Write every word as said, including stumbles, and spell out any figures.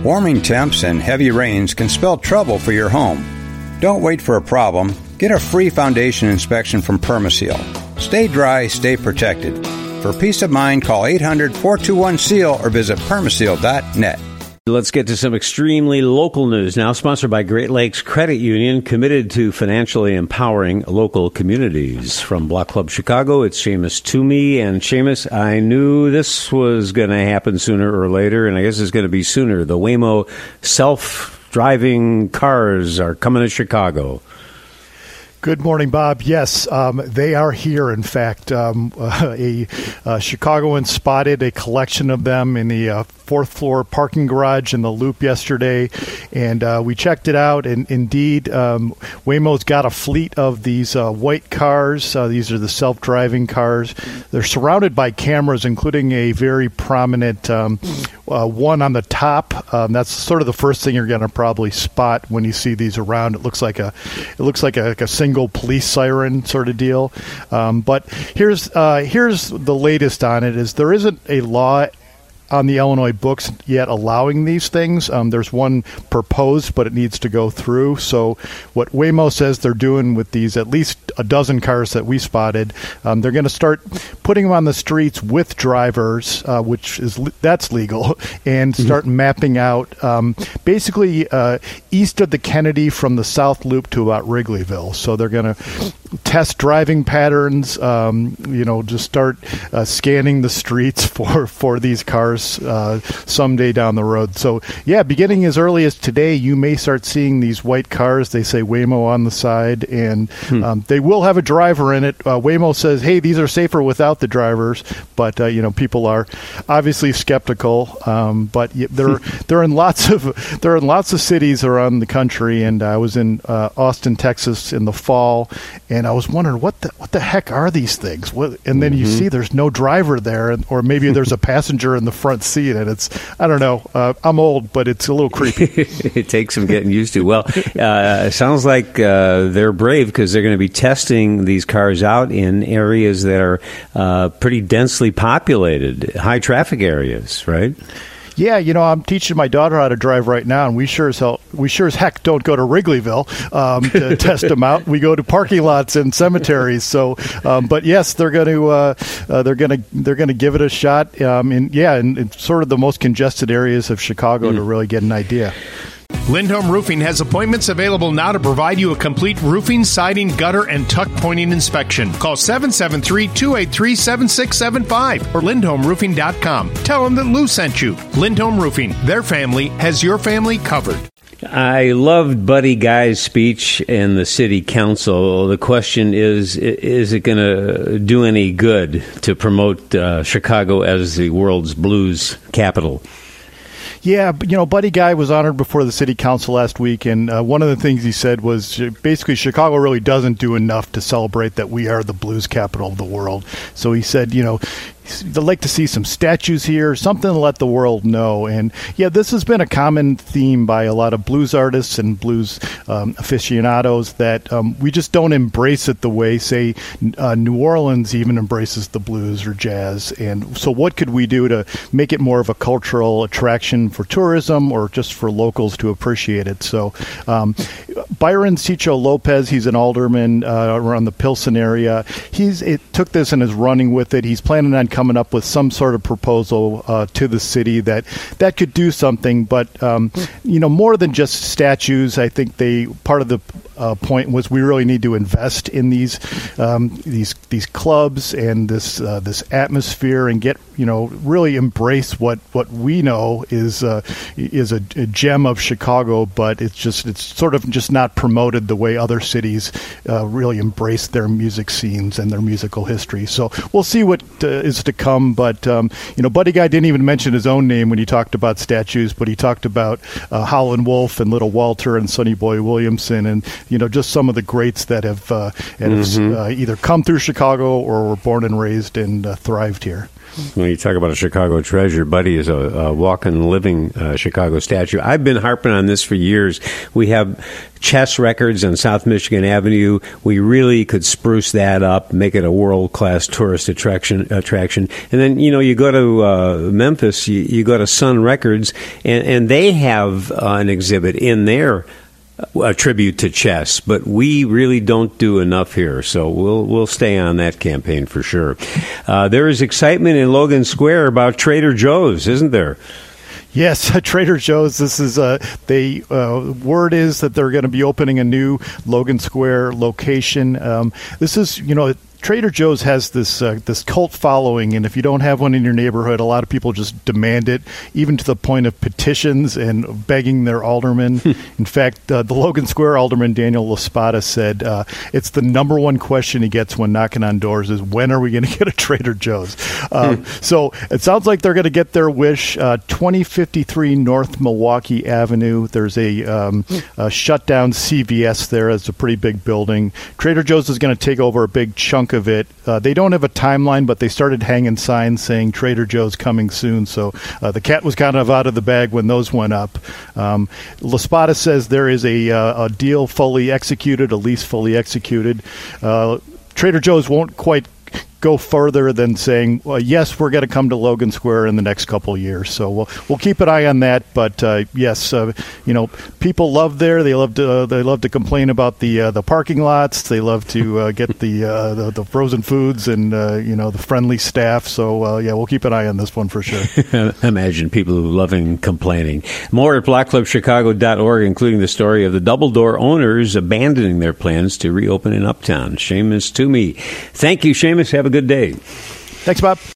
Warming temps and heavy rains can spell trouble for your home. Don't wait for a problem. Get a free foundation inspection from Permaseal. Stay dry, stay protected. For peace of mind, call eight hundred, four two one, S E A L or visit permaseal dot net. Let's get to some extremely local news now, sponsored by Great Lakes Credit Union, committed to financially empowering local communities. From Block Club Chicago, it's Seamus Toomey. And Seamus, I knew this was going to happen sooner or later, and I guess it's going to be sooner. The Waymo self-driving cars are coming to Chicago. Good morning, Bob. Yes, um, they are here. In fact, um, uh, a uh, Chicagoan spotted a collection of them in the uh, fourth floor parking garage in the Loop yesterday, and uh, we checked it out. And indeed, um, Waymo's got a fleet of these uh, white cars. Uh, these are the self-driving cars. They're surrounded by cameras, including a very prominent um, uh, one on the top. Um, that's sort of the first thing you're going to probably spot when you see these around. It looks like a, it looks like a, like a single police siren sort of deal. Um, but here's uh, here's the latest on it: is there isn't a law on the Illinois books yet allowing these things. Um, there's one proposed, but it needs to go through. So what Waymo says they're doing with these, at least a dozen cars that we spotted, um, they're going to start putting them on the streets with drivers, uh, which is that's legal, and start mm-hmm. mapping out um, basically uh, east of the Kennedy from the South Loop to about Wrigleyville. So they're going to test driving patterns, um, you know, just start uh, scanning the streets for, for these cars uh, someday down the road. So, yeah, beginning as early as today, you may start seeing these white cars. They say Waymo on the side, and hmm. um, they will have a driver in it. Uh, Waymo says, hey, these are safer without the drivers, but, uh, you know, people are obviously skeptical. Um, but they're, they're in lots of they're in lots of cities around the country, and I was in uh, Austin, Texas in the fall, and I was wondering, what the what the heck are these things? What, and then mm-hmm. you see there's no driver there, or maybe there's a passenger in the front seat, and it's, I don't know, uh, I'm old, but it's a little creepy. It takes some getting used to. Well, uh, it sounds like uh, they're brave because they're going to be testing these cars out in areas that are uh, pretty densely populated, high traffic areas, right? Yeah, you know, I'm teaching my daughter how to drive right now, and we sure as hell, we sure as heck don't go to Wrigleyville um, to test them out. We go to parking lots and cemeteries. So, um, but yes, they're going to uh, uh, they're going to they're going to give it a shot. Um, in yeah, in, in sort of the most congested areas of Chicago mm. to really get an idea. Lindholm Roofing has appointments available now to provide you a complete roofing, siding, gutter, and tuck pointing inspection. Call seven seven three, two eight three, seven six seven five or lindholm roofing dot com. Tell them that Lou sent you. Lindholm Roofing, their family has your family covered. I loved Buddy Guy's speech in the city council. The question is, is it going to do any good to promote uh, Chicago as the world's blues capital? Yeah, you know, Buddy Guy was honored before the city council last week, and uh, one of the things he said was basically Chicago really doesn't do enough to celebrate that we are the blues capital of the world. So he said, you know, they'd like to see some statues here, something to let the world know. And yeah, this has been a common theme by a lot of blues artists and blues um, aficionados, that um, we just don't embrace it the way, say, uh, New Orleans even embraces the blues or jazz. And so what could we do to make it more of a cultural attraction for tourism or just for locals to appreciate it? So um, Byron Cicho Lopez, he's an alderman uh, around the Pilsen area. He's it took this and is running with it. He's planning on coming up with some sort of proposal uh, to the city that that could do something, but um, you know, more than just statues. I think they part of the uh, point was we really need to invest in these um, these these clubs and this uh, this atmosphere, and get, you know, really embrace what, what we know is uh, is a, a gem of Chicago, but it's just it's sort of just not promoted the way other cities uh, really embrace their music scenes and their musical history. So we'll see what uh, is to come, but um, you know, Buddy Guy didn't even mention his own name when he talked about statues, but he talked about uh, Howlin' Wolf and Little Walter and Sonny Boy Williamson, and you know, just some of the greats that have, uh, that Mm-hmm. have uh, either come through Chicago or were born and raised and uh, thrived here. When you talk about a Chicago treasure, Buddy is a, a walking, living uh, Chicago statue. I've been harping on this for years. We have chess records on South Michigan Avenue. We really could spruce that up, make it a world-class tourist attraction. Attraction, and then you know you go to uh, Memphis, you, you go to Sun Records, and, and they have uh, an exhibit in there. A tribute to chess, but we really don't do enough here, so we'll we'll stay on that campaign for sure. Uh, there is excitement in Logan Square about Trader Joe's, isn't there? Yes, Trader Joe's. This is uh, they. Uh, word is that they're going to be opening a new Logan Square location. Um, this is, you know. Trader Joe's has this uh, this cult following, and if you don't have one in your neighborhood, a lot of people just demand it, even to the point of petitions and begging their aldermen. In fact, uh, the Logan Square alderman, Daniel LaSpada, said uh, it's the number one question he gets when knocking on doors is, when are we going to get a Trader Joe's? Um, so it sounds like they're going to get their wish. Uh, twenty fifty-three North Milwaukee Avenue. There's a, um, a shutdown C V S there. It's a pretty big building. Trader Joe's is going to take over a big chunk of it. Uh, they don't have a timeline, but they started hanging signs saying Trader Joe's coming soon. So uh, the cat was kind of out of the bag when those went up. Um, LaSpada says there is a, uh, a deal fully executed, a lease fully executed. Uh, Trader Joe's won't quite go further than saying, well, yes, we're going to come to Logan Square in the next couple of years. So we'll we'll keep an eye on that. But uh, yes, uh, you know, people love there. They love to uh, they love to complain about the uh, the parking lots. They love to uh, get the, uh, the the frozen foods and uh, you know, the friendly staff. So uh, yeah, we'll keep an eye on this one for sure. Imagine people who loving complaining. More at black club chicago dot org, including the story of the Double Door owners abandoning their plans to reopen in Uptown. Seamus Toomey. Thank you, Seamus. Have a good day. Thanks, Bob.